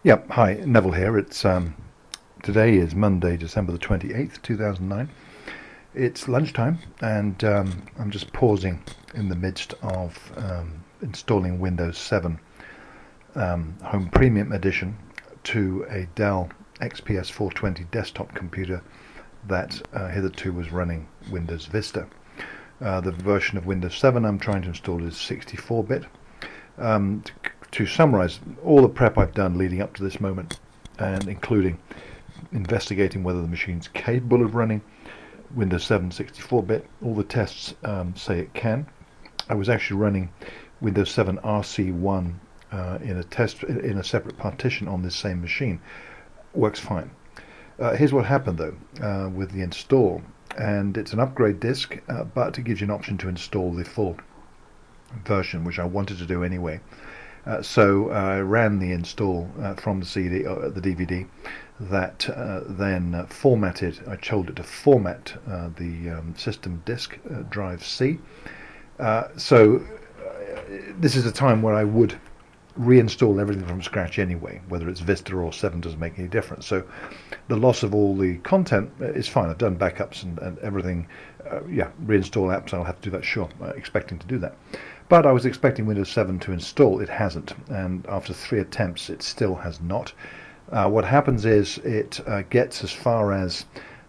Yep, hi, Neville here. It's today is Monday, December the 28th, 2009. It's lunchtime, and I'm just pausing in the midst of installing Windows 7 Home Premium Edition to a Dell XPS 420 desktop computer that hitherto was running Windows Vista. The version of Windows 7 I'm trying to install is 64-bit. To summarize all the prep I've done leading up to this moment, and including investigating whether the machine's capable of running Windows 7 64-bit, all the tests say it can. I was actually running Windows 7 RC1 in a separate partition on this same machine. Works fine. Here's what happened though with the install, and it's an upgrade disk, but it gives you an option to install the full version, which I wanted to do anyway. So I ran the install from the DVD that then formatted. I told it to format the system disk drive C. This is a time where I would reinstall everything from scratch anyway, whether it's Vista or 7 doesn't make any difference. So the loss of all the content is fine. I've done backups and everything. Reinstall apps, I'll have to do that, sure, expecting to do that. But I was expecting Windows 7 to install. It hasn't, and after 3 attempts it still has not. What happens is it gets as far as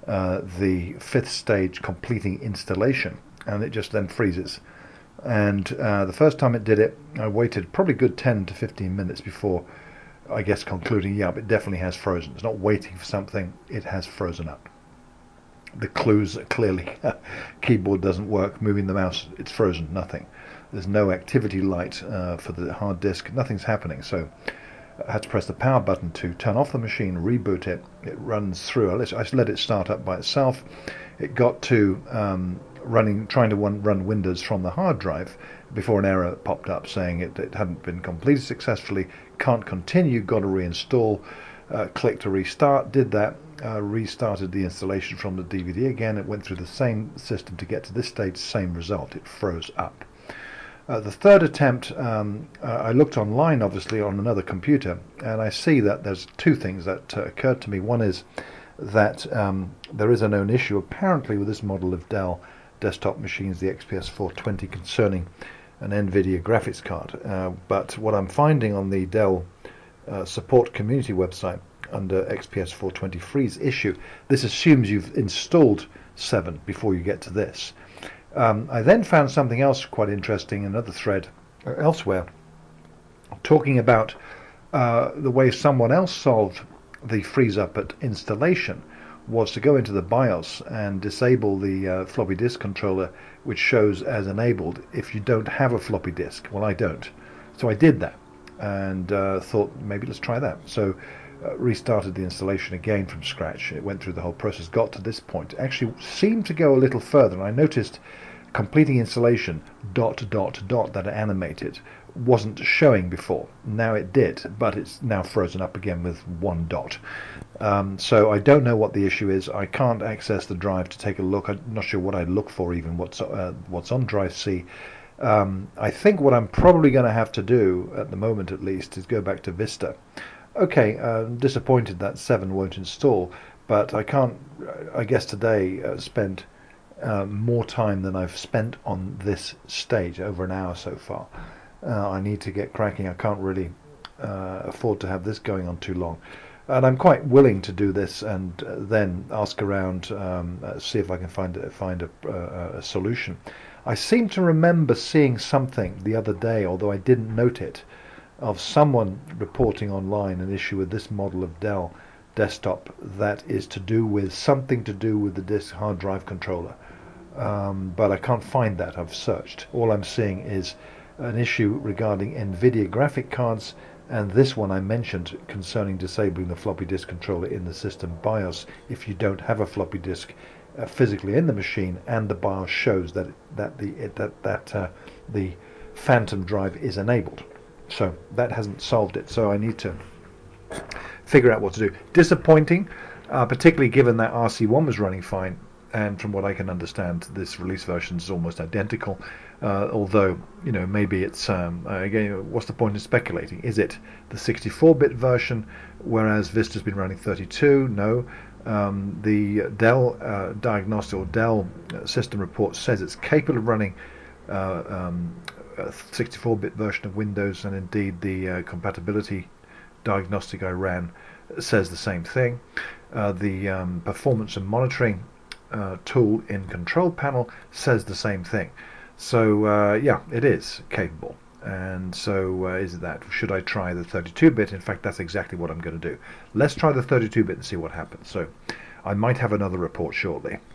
the 5th stage, completing installation, and it just then freezes. And the first time it did it, I waited probably a good 10 to 15 minutes before, I guess, concluding, yeah, it definitely has frozen. It's not waiting for something, it has frozen up. The clues are clearly, keyboard doesn't work, moving the mouse, it's frozen, nothing. There's no activity light for the hard disk, nothing's happening. So I had to press the power button to turn off the machine, reboot it. It runs through. I just let it start up by itself. It got to trying to run Windows from the hard drive before an error popped up saying it hadn't been completed successfully, can't continue, got to reinstall. Click to restart, did that, restarted the installation from the DVD again. It went through the same system to get to this stage, same result, it froze up. The third attempt, I looked online, obviously, on another computer, and I see that there's two things that occurred to me. One is that there is a known issue, apparently, with this model of Dell desktop machines, the XPS 420, concerning an NVIDIA graphics card. But what I'm finding on the Dell support community website under XPS 420 freeze issue, this assumes you've installed 7 before you get to this. I then found something else quite interesting, another thread elsewhere, talking about the way someone else solved the freeze up at installation was to go into the BIOS and disable the floppy disk controller, which shows as enabled if you don't have a floppy disk. Well, I don't. So I did that and thought maybe let's try that. So restarted the installation again from scratch. It went through the whole process, got to this point. It actually seemed to go a little further, and I noticed completing installation ... that it animated wasn't showing before. Now it did, but it's now frozen up again with 1 dot. So I don't know what the issue is. I can't access the drive to take a look. I'm not sure what I'd look for, even what's on drive C. I think what I'm probably going to have to do, at the moment at least, is go back to Vista. Okay, I'm disappointed that 7 won't install, but I can't, I guess today, spend more time than I've spent on this stage, over an hour so far. I need to get cracking. I can't really afford to have this going on too long. And I'm quite willing to do this and then ask around, see if I can find a solution. I seem to remember seeing something the other day, although I didn't note it, of someone reporting online an issue with this model of Dell desktop that is something to do with the disk hard drive controller. But I can't find that. I've searched. All I'm seeing is an issue regarding NVIDIA graphic cards, and this one I mentioned concerning disabling the floppy disk controller in the system BIOS if you don't have a floppy disk physically in the machine, and the BIOS shows that the phantom drive is enabled. So that hasn't solved it. So I need to figure out what to do. Disappointing, particularly given that RC1 was running fine, and from what I can understand, this release version is almost identical. Although, maybe it's again, what's the point in speculating? Is it the 64-bit version, whereas Vista's been running 32? No. The Dell diagnostic or Dell system report says it's capable of running a 64-bit version of Windows, and indeed the compatibility diagnostic I ran says the same thing. The performance and monitoring tool in Control Panel says the same thing. So yeah, it is capable. And so is that, should I try the 32-bit? In fact, that's exactly what I'm going to do. Let's try the 32-bit and see what happens. So I might have another report shortly.